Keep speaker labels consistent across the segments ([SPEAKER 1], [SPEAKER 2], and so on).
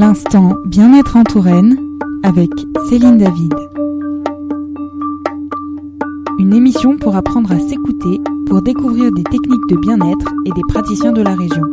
[SPEAKER 1] L'instant bien-être en Touraine avec Céline David. Une émission pour apprendre à s'écouter, pour découvrir des techniques de bien-être et des praticiens de la région.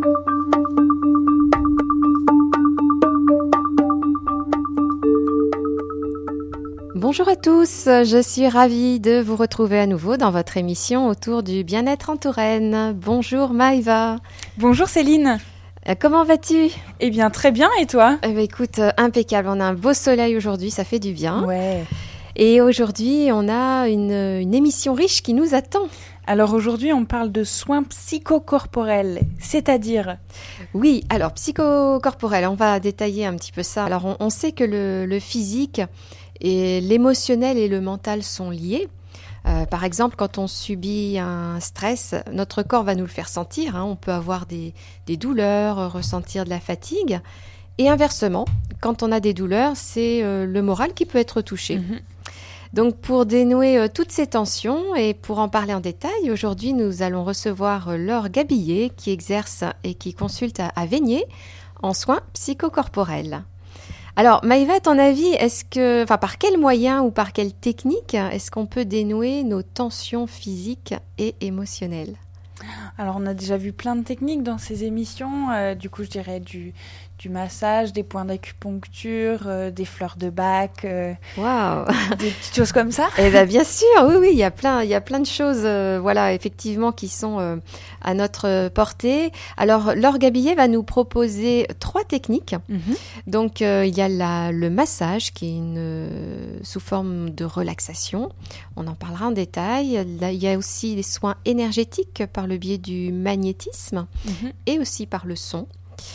[SPEAKER 2] Bonjour à tous, je suis ravie de vous retrouver à nouveau dans votre émission autour du bien-être en Touraine. Bonjour Maïva.
[SPEAKER 1] Bonjour Céline.
[SPEAKER 2] Comment vas-tu ?
[SPEAKER 1] Eh bien très bien, et toi ?
[SPEAKER 2] Eh bien, écoute, impeccable, on a un beau soleil aujourd'hui, ça fait du bien.
[SPEAKER 1] Ouais.
[SPEAKER 2] Et aujourd'hui, on a une émission riche qui nous attend.
[SPEAKER 1] Alors aujourd'hui, on parle de soins psychocorporels, c'est-à-dire...
[SPEAKER 2] Oui, alors psychocorporel, on va détailler un petit peu ça. Alors on sait que le physique et l'émotionnel et le mental sont liés. Par exemple, quand on subit un stress, notre corps va nous le faire sentir. On peut avoir des douleurs, ressentir de la fatigue. Et inversement, quand on a des douleurs, c'est le moral qui peut être touché. Donc, pour dénouer toutes ces tensions et pour en parler en détail, aujourd'hui, nous allons recevoir Laure Gabillet qui exerce et qui consulte à Vaigné en soins psychocorporels. Alors, Maïva, à ton avis, par quels moyens ou par quelle technique est-ce qu'on peut dénouer nos tensions physiques et émotionnelles ?
[SPEAKER 1] Alors, on a déjà vu plein de techniques dans ces émissions. Du coup, je dirais du massage, des points d'acupuncture, des fleurs de Bach,
[SPEAKER 2] Waouh.
[SPEAKER 1] Des petites choses comme ça.
[SPEAKER 2] Eh bien, bien sûr, oui, il y a plein de choses, effectivement, qui sont à notre portée. Alors, Laure Gabillet va nous proposer 3 techniques. Donc, il y a le massage qui est sous forme de relaxation. On en parlera en détail. Là, il y a aussi des soins énergétiques par le biais du magnétisme et aussi par le son.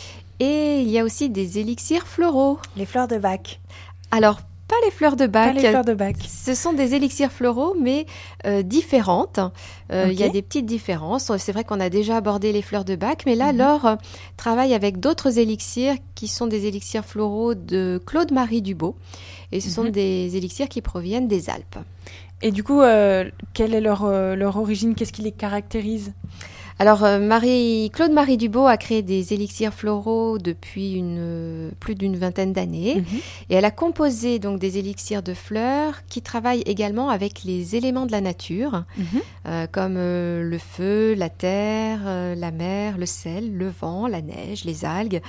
[SPEAKER 2] Et il y a aussi des élixirs floraux.
[SPEAKER 1] Les fleurs de Bach.
[SPEAKER 2] Alors, pas les fleurs de Bach.
[SPEAKER 1] Pas les fleurs de Bach.
[SPEAKER 2] Ce sont des élixirs floraux, mais différentes. Il y a des petites différences. C'est vrai qu'on a déjà abordé les fleurs de Bach, mais là, Laure travaille avec d'autres élixirs qui sont des élixirs floraux de Claude-Marie Dubo. Et ce sont des élixirs qui proviennent des Alpes. Et du coup, quelle est leur origine ? Qu'est-ce qui les caractérise ? Alors, Claude-Marie Dubo a créé des élixirs floraux depuis plus d'une vingtaine d'années. Et elle a composé donc des élixirs de fleurs qui travaillent également avec les éléments de la nature, comme le feu, la terre, la mer, le sel, le vent, la neige, les algues,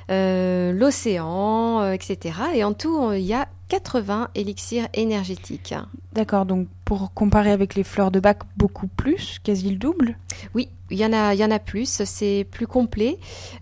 [SPEAKER 2] l'océan, etc. Et en tout, il y a 80 élixirs énergétiques. D'accord, donc pour comparer avec les fleurs de Bach, beaucoup plus, quasi le double ? Oui, il y en a plus, c'est plus complet.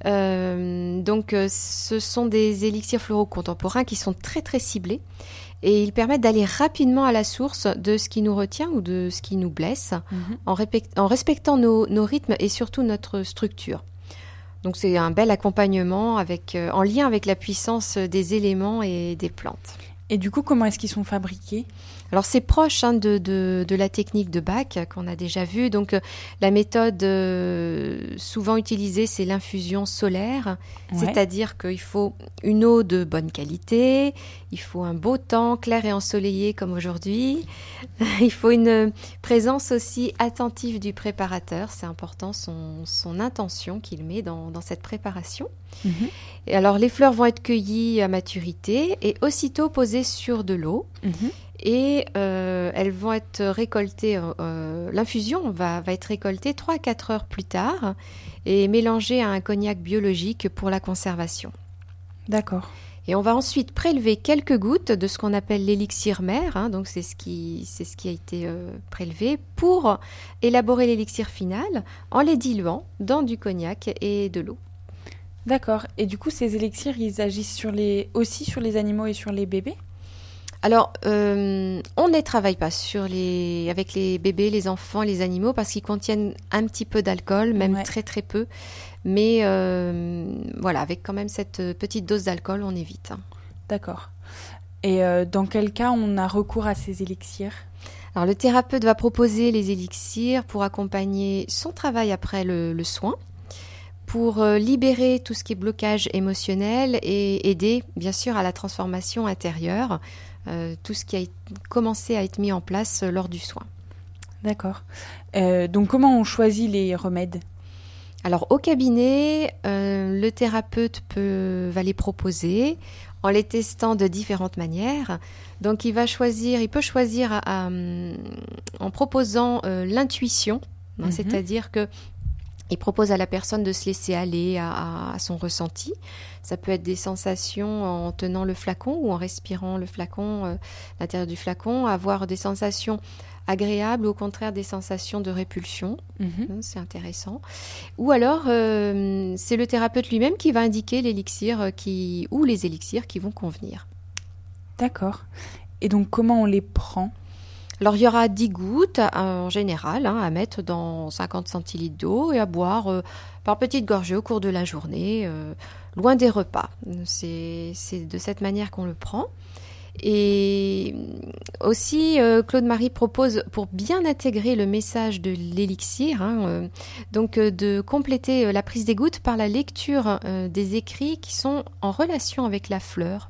[SPEAKER 2] Donc ce sont des élixirs floraux contemporains qui sont très très ciblés et ils permettent d'aller rapidement à la source de ce qui nous retient ou de ce qui nous blesse en respectant nos rythmes et surtout notre structure. Donc c'est un bel accompagnement en lien avec la puissance des éléments et des plantes. Et du coup, comment est-ce qu'ils sont fabriqués ? Alors c'est proche de la technique de Bach qu'on a déjà vue. Donc la méthode souvent utilisée, c'est l'infusion solaire, c'est-à-dire qu'il faut une eau de bonne qualité, il faut un beau temps clair et ensoleillé comme aujourd'hui, il faut une présence aussi attentive du préparateur, c'est important son intention qu'il met dans cette préparation. Et alors les fleurs vont être cueillies à maturité et aussitôt posées sur de l'eau. Et elles vont être récoltées, l'infusion va être récoltée 3 à 4 heures plus tard et mélangée à un cognac biologique pour la conservation. D'accord. Et on va ensuite prélever quelques gouttes de ce qu'on appelle l'élixir mère, donc c'est ce qui a été prélevé pour élaborer l'élixir final en les diluant dans du cognac et de l'eau. D'accord. Et du coup, ces élixirs, ils agissent aussi sur les animaux et sur les bébés ? Alors, on ne les travaille pas avec les bébés, les enfants, les animaux, parce qu'ils contiennent un petit peu d'alcool, même très très peu. Mais avec quand même cette petite dose d'alcool, on évite. D'accord. Et dans quel cas on a recours à ces élixirs ? Alors, le thérapeute va proposer les élixirs pour accompagner son travail après le soin, pour libérer tout ce qui est blocage émotionnel et aider, bien sûr, à la transformation intérieure, tout ce qui a commencé à être mis en place lors du soin. D'accord. Donc, comment on choisit les remèdes ? Alors au cabinet, le thérapeute va les proposer en les testant de différentes manières. Donc il peut choisir en proposant l'intuition, c'est-à-dire que il propose à la personne de se laisser aller à son ressenti. Ça peut être des sensations en tenant le flacon ou en respirant le flacon, l'intérieur du flacon, avoir des sensations agréables ou au contraire des sensations de répulsion. C'est intéressant. Ou alors, c'est le thérapeute lui-même qui va indiquer l'élixir ou les élixirs qui vont convenir.
[SPEAKER 1] D'accord. Et donc, comment on les prend ?
[SPEAKER 2] Alors, il y aura 10 gouttes en général à mettre dans 50 centilitres d'eau et à boire par petites gorgées au cours de la journée, loin des repas. C'est de cette manière qu'on le prend. Et aussi, Claude-Marie propose, pour bien intégrer le message de l'élixir, de compléter la prise des gouttes par la lecture des écrits qui sont en relation avec la fleur.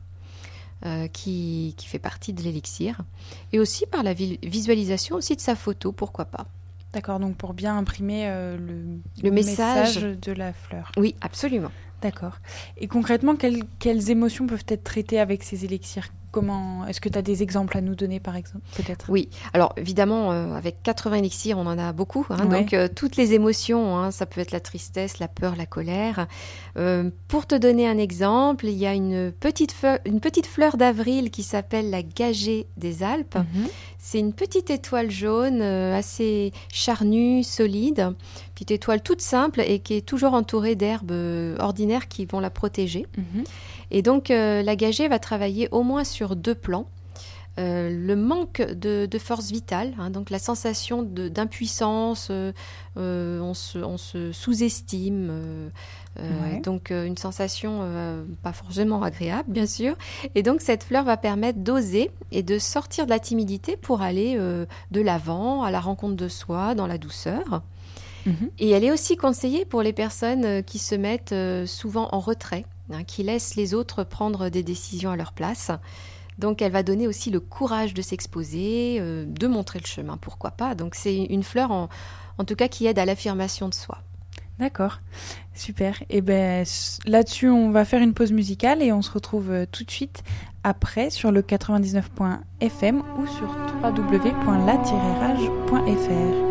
[SPEAKER 2] Qui fait partie de l'élixir, et aussi par la visualisation aussi de sa photo, pourquoi pas.
[SPEAKER 1] D'accord, donc pour bien imprimer le message de la fleur.
[SPEAKER 2] Oui, absolument.
[SPEAKER 1] D'accord. Et concrètement, quelles émotions peuvent être traitées avec ces élixirs ? Est-ce que tu as des exemples à nous donner, par exemple, peut-être ?
[SPEAKER 2] Oui, alors évidemment, avec 80 élixirs, on en a beaucoup. Donc, toutes les émotions, ça peut être la tristesse, la peur, la colère. Pour te donner un exemple, il y a une petite fleur d'avril qui s'appelle la gagée des Alpes. C'est une petite étoile jaune, assez charnue, solide. Petite étoile toute simple et qui est toujours entourée d'herbes ordinaires qui vont la protéger. Et donc, la gagée va travailler au moins sur 2 plans. Le manque de force vitale, donc la sensation d'impuissance, on se sous-estime, donc une sensation pas forcément agréable, bien sûr. Et donc, cette fleur va permettre d'oser et de sortir de la timidité pour aller de l'avant, à la rencontre de soi, dans la douceur. Et elle est aussi conseillée pour les personnes qui se mettent souvent en retrait, qui laissent les autres prendre des décisions à leur place. Donc, elle va donner aussi le courage de s'exposer, de montrer le chemin, pourquoi pas. Donc, c'est une fleur, en tout cas, qui aide à l'affirmation de soi.
[SPEAKER 1] D'accord, super. Et là-dessus, on va faire une pause musicale et on se retrouve tout de suite après sur le 99.fm ou sur www.la-rage.fr.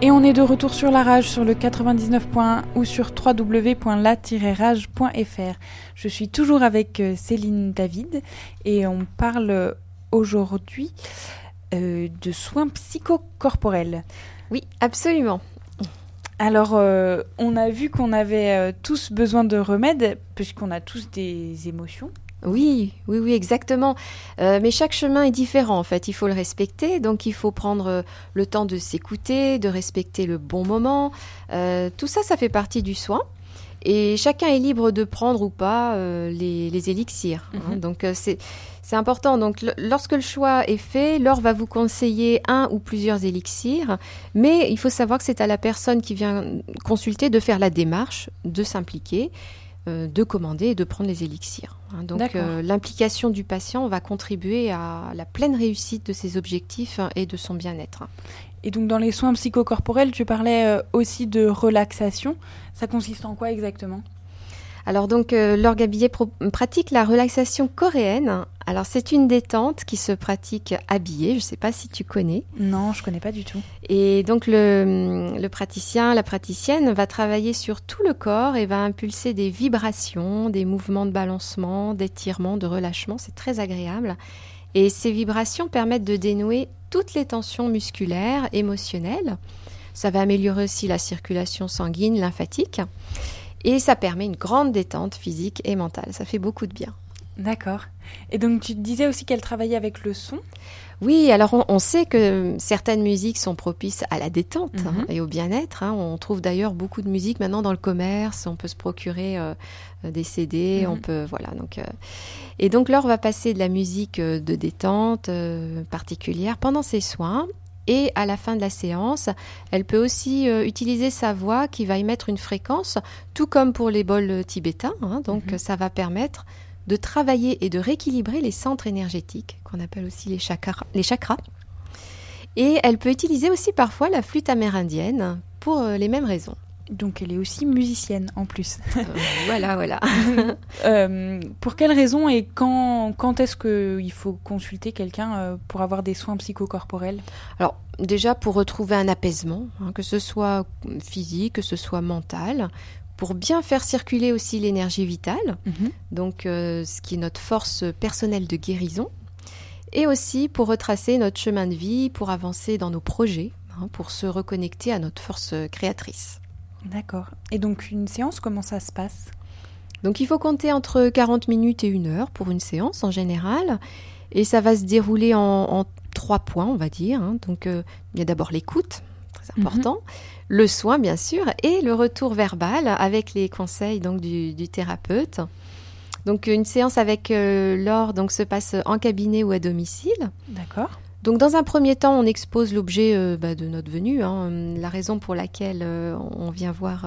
[SPEAKER 1] Et on est de retour sur la rage sur le 99.1 ou sur www.la-rage.fr. Je suis toujours avec Céline David et on parle aujourd'hui de soins psychocorporels.
[SPEAKER 2] Oui, absolument.
[SPEAKER 1] Alors, on a vu qu'on avait tous besoin de remèdes puisqu'on a tous des émotions.
[SPEAKER 2] Oui, exactement. Mais chaque chemin est différent, en fait. Il faut le respecter. Donc, il faut prendre le temps de s'écouter, de respecter le bon moment. Tout ça, ça fait partie du soin. Et chacun est libre de prendre ou pas les élixirs. Hein. Donc, c'est important. Donc, lorsque le choix est fait, Laure va vous conseiller un ou plusieurs élixirs. Mais il faut savoir que c'est à la personne qui vient consulter de faire la démarche, de s'impliquer, de commander et de prendre les élixirs. Donc l'implication du patient va contribuer à la pleine réussite de ses objectifs et de son bien-être.
[SPEAKER 1] Et donc dans les soins psychocorporels, tu parlais aussi de relaxation. Ça consiste en quoi exactement ?
[SPEAKER 2] Alors donc Laure Gabillet pratique la relaxation coréenne. Alors c'est une détente qui se pratique habillée. Je ne sais pas si tu connais.
[SPEAKER 1] Non, je ne connais pas du tout.
[SPEAKER 2] Et donc le praticien, la praticienne va travailler sur tout le corps et va impulser des vibrations, des mouvements de balancement, d'étirement, de relâchement. C'est très agréable. Et ces vibrations permettent de dénouer toutes les tensions musculaires, émotionnelles. Ça va améliorer aussi la circulation sanguine, lymphatique. Et ça permet une grande détente physique et mentale. Ça fait beaucoup de bien.
[SPEAKER 1] D'accord. Et donc, tu disais aussi qu'elle travaillait avec le son ?
[SPEAKER 2] Oui, alors on sait que certaines musiques sont propices à la détente et au bien-être. On trouve d'ailleurs beaucoup de musique maintenant dans le commerce. On peut se procurer des CD. On peut, voilà. Et donc, Laure va passer de la musique de détente particulière pendant ses soins. Et à la fin de la séance, elle peut aussi utiliser sa voix qui va émettre une fréquence, tout comme pour les bols tibétains. Donc, ça va permettre de travailler et de rééquilibrer les centres énergétiques, qu'on appelle aussi les chakras. Et elle peut utiliser aussi parfois la flûte amérindienne pour les mêmes raisons.
[SPEAKER 1] Donc elle est aussi musicienne en plus.
[SPEAKER 2] Voilà.
[SPEAKER 1] Pour quelles raisons et quand est-ce qu'il faut consulter quelqu'un pour avoir des soins psychocorporels ?
[SPEAKER 2] Alors déjà pour retrouver un apaisement, que ce soit physique, que ce soit mental, pour bien faire circuler aussi l'énergie vitale, donc ce qui est notre force personnelle de guérison, et aussi pour retracer notre chemin de vie, pour avancer dans nos projets, pour se reconnecter à notre force créatrice.
[SPEAKER 1] D'accord. Et donc une séance, comment ça se passe ?
[SPEAKER 2] Donc il faut compter entre 40 minutes et 1 heure pour une séance en général. Et ça va se dérouler en 3 points, on va dire. Donc il y a d'abord l'écoute, très important, le soin bien sûr, et le retour verbal avec les conseils donc, du thérapeute. Donc une séance avec Laure donc, se passe en cabinet ou à domicile.
[SPEAKER 1] D'accord.
[SPEAKER 2] Donc, dans un premier temps, on expose l'objet de notre venue, la raison pour laquelle on vient voir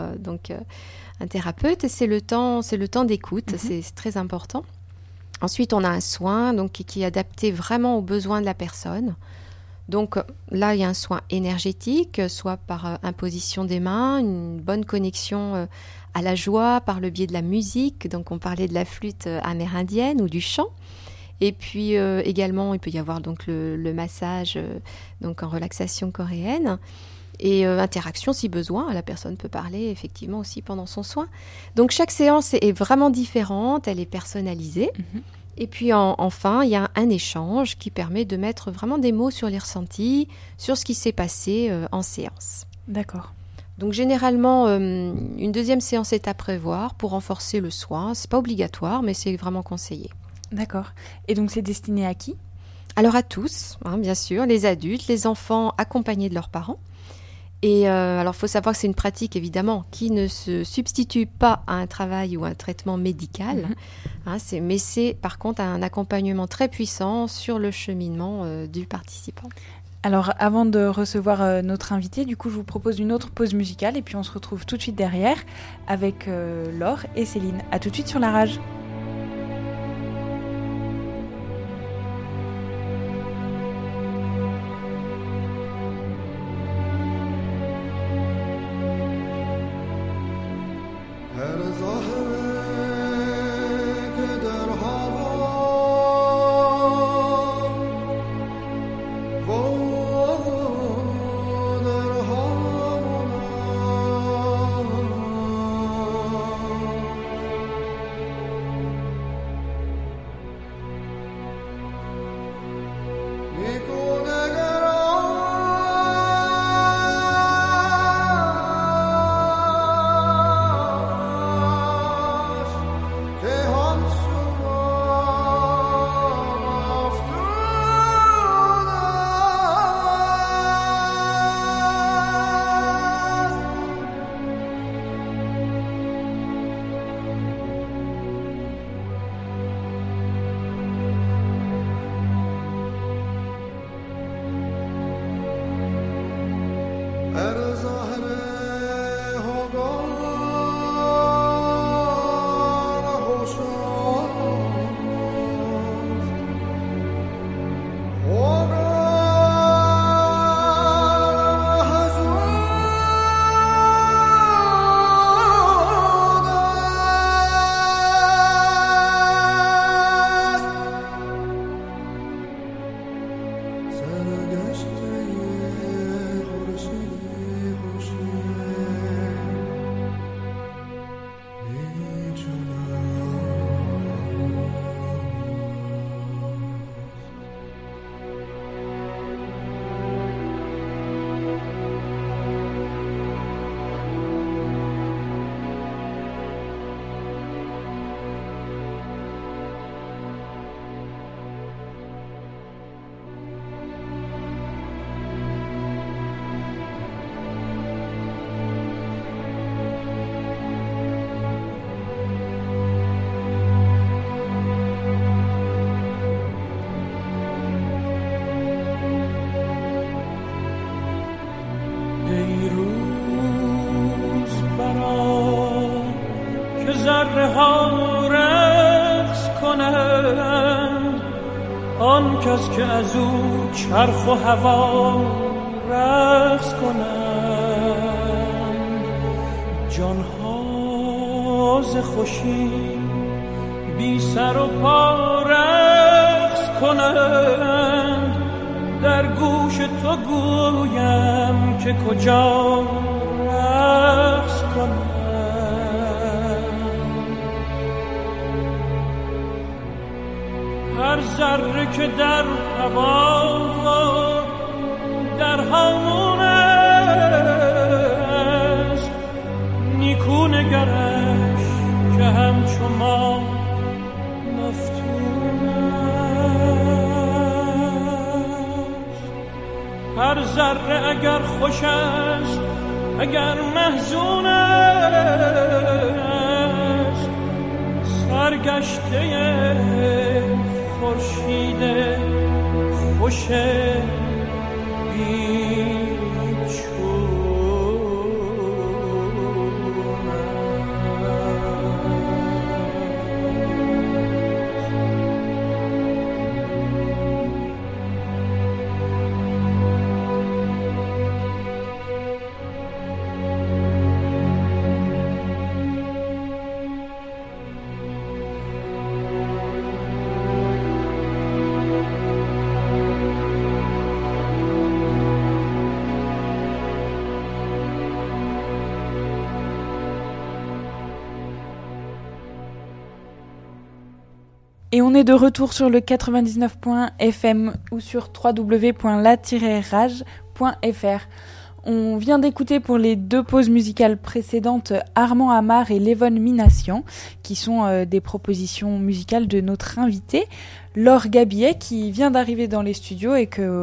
[SPEAKER 2] un thérapeute, c'est le temps d'écoute, c'est très important. Ensuite, on a un soin donc, qui est adapté vraiment aux besoins de la personne. Donc là, il y a un soin énergétique, soit par imposition des mains, une bonne connexion à la joie par le biais de la musique. Donc, on parlait de la flûte amérindienne ou du chant. Et puis également, il peut y avoir donc le massage donc en relaxation coréenne et interaction si besoin. La personne peut parler effectivement aussi pendant son soin. Donc chaque séance est vraiment différente, elle est personnalisée. Et puis enfin, il y a un échange qui permet de mettre vraiment des mots sur les ressentis, sur ce qui s'est passé en séance.
[SPEAKER 1] D'accord.
[SPEAKER 2] Donc généralement, une deuxième séance est à prévoir pour renforcer le soin. C'est pas obligatoire, mais c'est vraiment conseillé.
[SPEAKER 1] D'accord. Et donc, c'est destiné à qui ?
[SPEAKER 2] Alors, à tous, bien sûr, les adultes, les enfants accompagnés de leurs parents. Et alors, il faut savoir que c'est une pratique, évidemment, qui ne se substitue pas à un travail ou un traitement médical. Mais c'est, par contre, un accompagnement très puissant sur le cheminement du participant.
[SPEAKER 1] Alors, avant de recevoir notre invité, du coup, je vous propose une autre pause musicale. Et puis, on se retrouve tout de suite derrière avec Laure et Céline. À tout de suite sur la rage.
[SPEAKER 3] Oh ذره ها رقص کنند، آن کس که از او چرخ و هوا رقص کنند. جانها ز خوشی بی سر و پا رقص کنند، در گوش تو گویم که کجا رقص کنند. هر ذره که در هوا در هامون است، نیکو نگرش که همچو ما مفتون است. هر ذره اگر خوش است اگر محزون است، سرگشته خورشید خوش
[SPEAKER 1] Et on est de retour sur le 99.fm ou sur www.la-rage.fr. On vient d'écouter pour les 2 pauses musicales précédentes Armand Amar et Lévon Minassian, qui sont des propositions musicales de notre invitée, Laure Gabillet, qui vient d'arriver dans les studios et que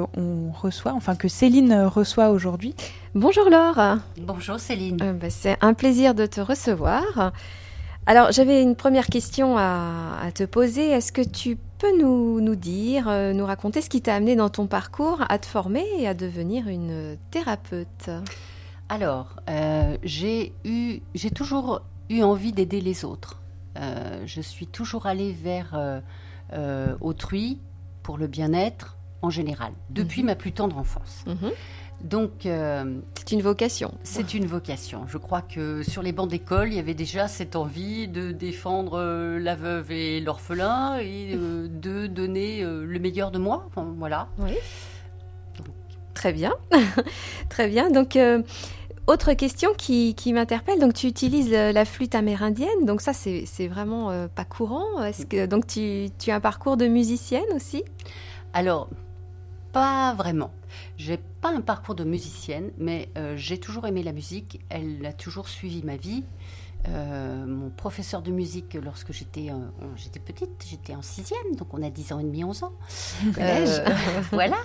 [SPEAKER 1] Céline reçoit aujourd'hui.
[SPEAKER 2] Bonjour Laure.
[SPEAKER 4] Bonjour Céline.
[SPEAKER 2] C'est un plaisir de te recevoir. Alors, j'avais une première question à te poser. Est-ce que tu peux nous dire, nous raconter ce qui t'a amené dans ton parcours à te former et à devenir une thérapeute ?
[SPEAKER 4] Alors, j'ai toujours eu envie d'aider les autres. Je suis toujours allée vers autrui pour le bien-être en général, depuis ma plus tendre enfance. Donc,
[SPEAKER 2] c'est une vocation.
[SPEAKER 4] C'est une vocation. Je crois que sur les bancs d'école, il y avait déjà cette envie de défendre la veuve et l'orphelin et de donner le meilleur de moi. Enfin, voilà.
[SPEAKER 2] Oui. Donc. Très bien. Très bien. Donc, autre question qui m'interpelle. Donc, tu utilises la flûte amérindienne. Donc, ça, c'est vraiment pas courant. Est-ce que, donc, tu as un parcours de musicienne aussi ?
[SPEAKER 4] Alors, pas vraiment. J'ai pas un parcours de musicienne, mais j'ai toujours aimé la musique. Elle a toujours suivi ma vie. Mon professeur de musique, lorsque j'étais petite, j'étais en 6e, donc on a 10 ans et demi, 11 ans. Voilà.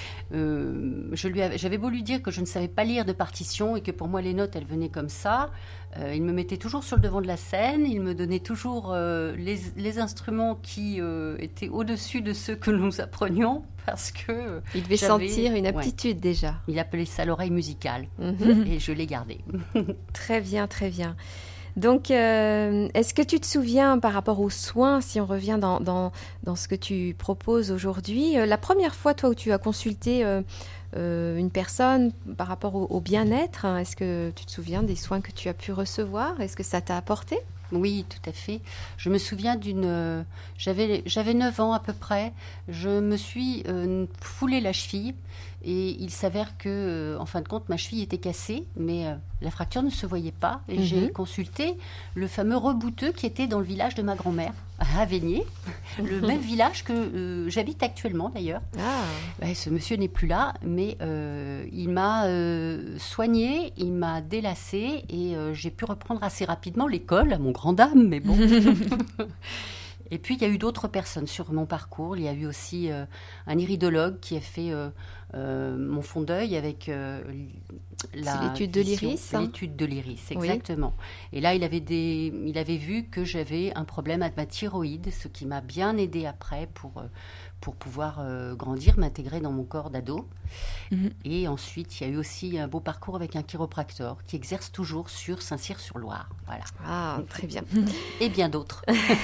[SPEAKER 4] J'avais beau lui dire que je ne savais pas lire de partition et que pour moi les notes, elles venaient comme ça. Il me mettait toujours sur le devant de la scène. Il me donnait toujours les instruments qui étaient au-dessus de ceux que nous apprenions. Parce que
[SPEAKER 2] il devait sentir une aptitude déjà.
[SPEAKER 4] Il appelait ça l'oreille musicale et je l'ai gardée.
[SPEAKER 2] Très bien, très bien. Donc, est-ce que tu te souviens par rapport aux soins, si on revient dans ce que tu proposes aujourd'hui, la première fois toi où tu as consulté une personne par rapport au bien-être, est-ce que tu te souviens des soins que tu as pu recevoir ? Est-ce que ça t'a apporté ?
[SPEAKER 4] Oui, tout à fait. Je me souviens j'avais 9 ans à peu près. Je me suis foulé la cheville et il s'avère que, en fin de compte, ma cheville était cassée, mais la fracture ne se voyait pas. Et j'ai consulté le fameux rebouteux qui était dans le village de ma grand-mère, à Vénier, le même village que j'habite actuellement d'ailleurs. Ce monsieur n'est plus là, mais il m'a soignée, il m'a délacée et j'ai pu reprendre assez rapidement l'école, à mon grand dame, mais bon. Et puis, il y a eu d'autres personnes sur mon parcours. Il y a eu aussi un iridologue qui a fait mon fond d'œil avec
[SPEAKER 2] c'est l'étude de l'iris.
[SPEAKER 4] L'étude de l'iris, exactement. Oui. Et là, il avait vu que j'avais un problème à ma thyroïde, ce qui m'a bien aidé après pour pouvoir grandir, m'intégrer dans mon corps d'ado. Mm-hmm. Et ensuite, il y a eu aussi un beau parcours avec un chiropracteur qui exerce toujours sur Saint-Cyr-sur-Loire. Voilà.
[SPEAKER 2] Ah, très bien.
[SPEAKER 4] Et bien d'autres.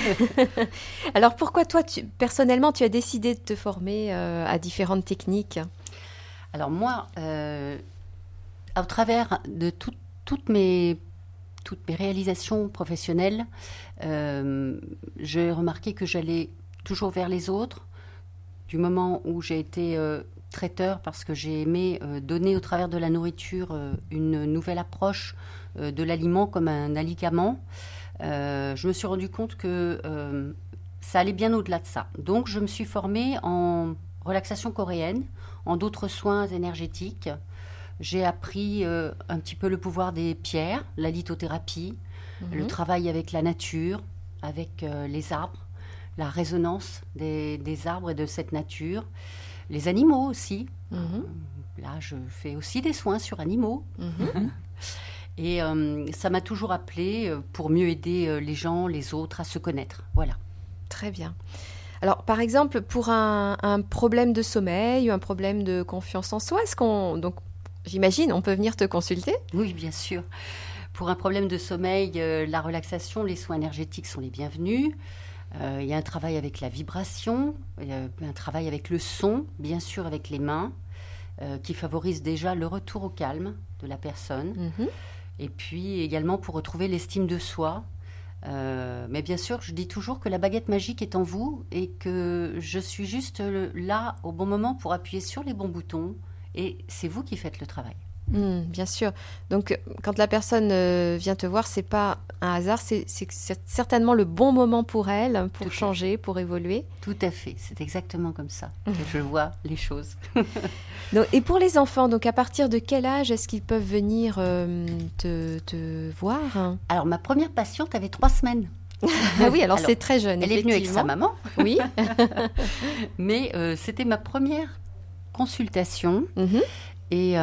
[SPEAKER 2] Alors, pourquoi toi, personnellement, tu as décidé de te former à différentes techniques ?
[SPEAKER 4] Alors moi, au travers de toutes mes réalisations professionnelles, j'ai remarqué que j'allais toujours vers les autres. Du moment où j'ai été traiteur, parce que j'ai aimé donner au travers de la nourriture une nouvelle approche de l'aliment comme un aligament, je me suis rendu compte que ça allait bien au-delà de ça. Donc je me suis formée en relaxation coréenne, en d'autres soins énergétiques. J'ai appris un petit peu le pouvoir des pierres, la lithothérapie, le travail avec la nature, avec les arbres, la résonance des arbres et de cette nature, les animaux aussi. Là, je fais aussi des soins sur animaux. Et ça m'a toujours appelée pour mieux aider les gens, les autres à se connaître. Voilà.
[SPEAKER 2] Très bien. Alors, par exemple, pour un problème de sommeil ou un problème de confiance en soi, donc, j'imagine, on peut venir te consulter ?
[SPEAKER 4] Oui, bien sûr. Pour un problème de sommeil, la relaxation, les soins énergétiques sont les bienvenus. Il y a un travail avec la vibration, un travail avec le son, bien sûr avec les mains, qui favorise déjà le retour au calme de la personne. Et puis également pour retrouver l'estime de soi. Mais bien sûr, je dis toujours que la baguette magique est en vous et que je suis juste là au bon moment pour appuyer sur les bons boutons. Et c'est vous qui faites le travail.
[SPEAKER 2] Bien sûr. Donc, quand la personne vient te voir, c'est pas un hasard, c'est certainement le bon moment pour elle, pour changer, pour évoluer.
[SPEAKER 4] Tout à fait. C'est exactement comme ça que je vois les choses.
[SPEAKER 2] Donc, et pour les enfants, donc à partir de quel âge est-ce qu'ils peuvent venir te voir ?
[SPEAKER 4] Alors, ma première patiente avait 3 semaines.
[SPEAKER 2] Ah oui, alors c'est très jeune.
[SPEAKER 4] Elle est venue avec sa maman.
[SPEAKER 2] Oui.
[SPEAKER 4] Mais c'était ma première consultation. Et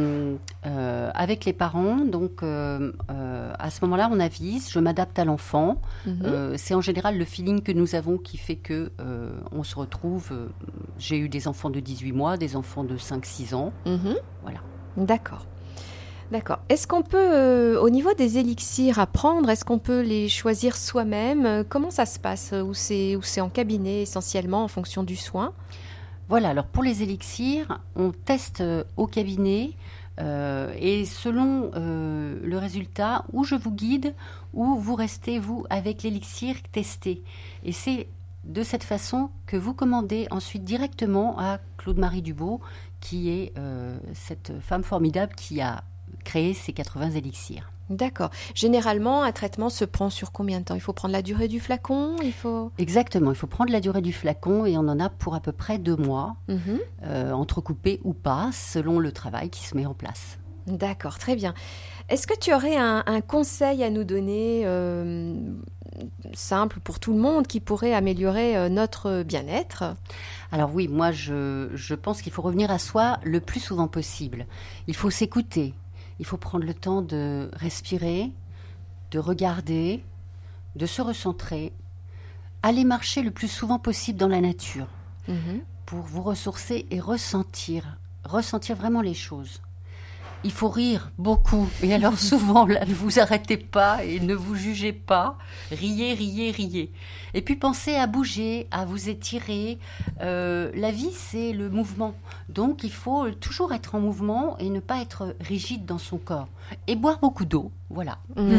[SPEAKER 4] avec les parents, donc à ce moment-là, on avise, je m'adapte à l'enfant. C'est en général le feeling que nous avons qui fait que on se retrouve. J'ai eu des enfants de 18 mois, des enfants de 5-6 ans. Voilà.
[SPEAKER 2] D'accord. Est-ce qu'on peut, au niveau des élixirs à prendre, est-ce qu'on peut les choisir soi-même ? Comment ça se passe ? Ou c'est en cabinet essentiellement en fonction du soin ?
[SPEAKER 4] Voilà, alors pour les élixirs, on teste au cabinet et selon le résultat, ou je vous guide, ou vous restez, vous, avec l'élixir testé. Et c'est de cette façon que vous commandez ensuite directement à Claude-Marie Dubo, qui est cette femme formidable qui a créé ces 80 élixirs.
[SPEAKER 2] D'accord. Généralement, un traitement se prend sur combien de temps ? Il faut prendre la durée du flacon ?
[SPEAKER 4] Exactement, il faut prendre la durée du flacon et on en a pour à peu près 2 mois, entrecoupés ou pas, selon le travail qui se met en place.
[SPEAKER 2] D'accord, très bien. Est-ce que tu aurais un conseil à nous donner simple pour tout le monde qui pourrait améliorer notre bien-être ?
[SPEAKER 4] Alors oui, moi je pense qu'il faut revenir à soi le plus souvent possible. Il faut s'écouter. Il faut prendre le temps de respirer, de regarder, de se recentrer, aller marcher le plus souvent possible dans la nature pour vous ressourcer et ressentir vraiment les choses. Il faut rire beaucoup. Et alors souvent, là, ne vous arrêtez pas et ne vous jugez pas. Riez, riez, riez. Et puis pensez à bouger, à vous étirer. La vie, c'est le mouvement. Donc, il faut toujours être en mouvement et ne pas être rigide dans son corps. Et boire beaucoup d'eau, voilà.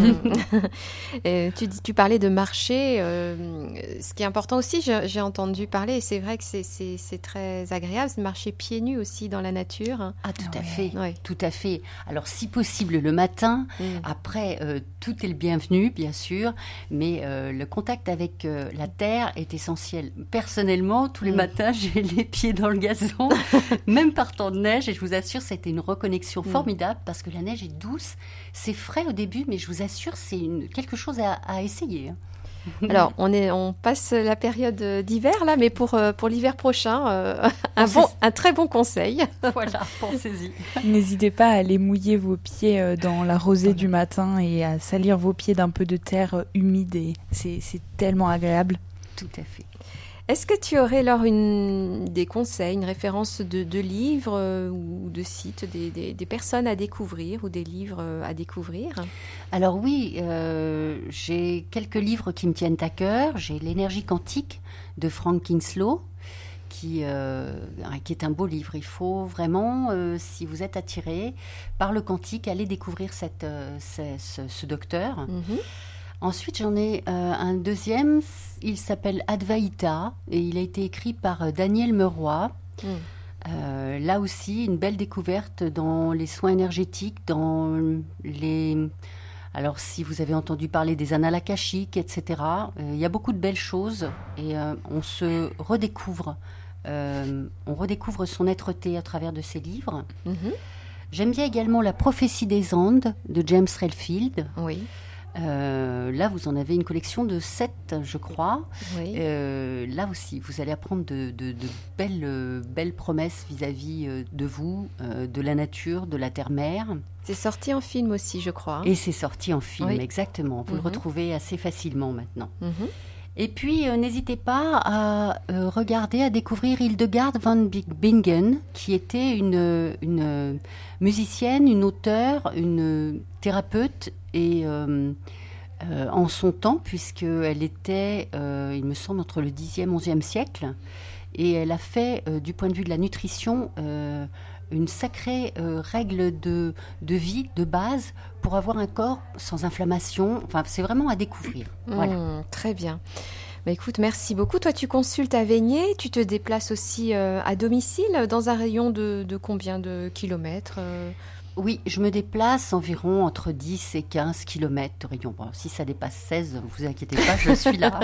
[SPEAKER 2] Tu parlais de marcher. Ce qui est important aussi, j'ai entendu parler, et c'est vrai que c'est très agréable, c'est de marcher pieds nus aussi dans la nature.
[SPEAKER 4] Ah, tout à fait, oui. Tout à fait. Alors, si possible, le matin. Après, tout est le bienvenu, bien sûr, mais le contact avec la terre est essentiel. Personnellement, tous les matins, j'ai les pieds dans le gazon, même par temps de neige, et je vous assure, c'était une reconnexion formidable, parce que la neige est douce, c'est frais au début, mais je vous assure, c'est quelque chose à essayer.
[SPEAKER 2] Alors, on passe la période d'hiver là, mais pour l'hiver prochain, un très bon conseil.
[SPEAKER 4] Voilà, pensez-y.
[SPEAKER 1] N'hésitez pas à aller mouiller vos pieds dans la rosée du matin et à salir vos pieds d'un peu de terre humide. Et c'est tellement agréable.
[SPEAKER 4] Tout à fait.
[SPEAKER 2] Est-ce que tu aurais alors des conseils, une référence de livres ou de sites, des personnes à découvrir ou des livres à découvrir?
[SPEAKER 4] Alors oui, j'ai quelques livres qui me tiennent à cœur. J'ai L'énergie quantique de Frank Kinslow, qui est un beau livre. Il faut vraiment, si vous êtes attiré par le quantique, aller découvrir ce docteur. Mm-hmm. Ensuite, j'en ai un deuxième, il s'appelle Advaita et il a été écrit par Daniel Meroy. Là aussi, une belle découverte dans les soins énergétiques, Alors, si vous avez entendu parler des annales akashiques, etc., il y a beaucoup de belles choses et on se redécouvre. On redécouvre son être-té à travers de ces livres. Mm-hmm. J'aime bien également La prophétie des Andes de James Redfield.
[SPEAKER 2] Oui.
[SPEAKER 4] Là, vous en avez une collection de 7, je crois.
[SPEAKER 2] Oui.
[SPEAKER 4] Là aussi, vous allez apprendre de belles promesses vis-à-vis de vous, de la nature, de la terre-mère.
[SPEAKER 2] C'est sorti en film aussi, je crois.
[SPEAKER 4] Et c'est sorti en film, oui. Exactement. Vous le retrouvez assez facilement maintenant. Et puis, n'hésitez pas à regarder, à découvrir Hildegard von Bingen, qui était une musicienne, une auteure, une thérapeute, et en son temps, puisqu'elle était, il me semble, entre le 10e et 11e siècle, et elle a fait, du point de vue de la nutrition, une sacrée règle de vie, de base, pour avoir un corps sans inflammation. Enfin, c'est vraiment à découvrir. Voilà.
[SPEAKER 2] Très bien. Bah, écoute, merci beaucoup. Toi, tu consultes à Veigné, tu te déplaces aussi à domicile dans un rayon de combien de kilomètres
[SPEAKER 4] Oui, je me déplace environ entre 10 et 15 kilomètres de rayon. Bon, si ça dépasse 16, ne vous inquiétez pas, je suis là.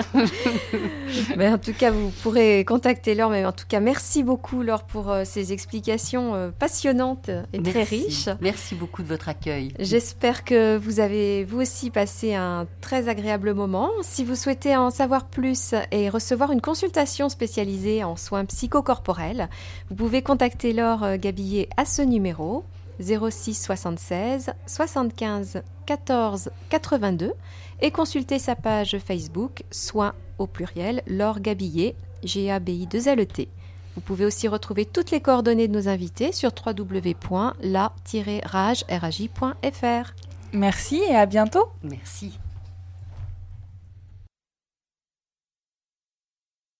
[SPEAKER 2] En tout cas, vous pourrez contacter Laure. Mais en tout cas, merci beaucoup Laure pour ces explications passionnantes et très riches.
[SPEAKER 4] Merci beaucoup de votre accueil.
[SPEAKER 2] J'espère que vous avez vous aussi passé un très agréable moment. Si vous souhaitez en savoir plus et recevoir une consultation spécialisée en soins psychocorporels, vous pouvez contacter Laure Gabillet à ce numéro 06 76 75 14 82 et consulter sa page Facebook Soins au pluriel Laure Gabillet, GABI2LET. Vous pouvez aussi retrouver toutes les coordonnées de nos invités sur www.la-raj.fr.
[SPEAKER 1] Merci et à bientôt.
[SPEAKER 4] Merci.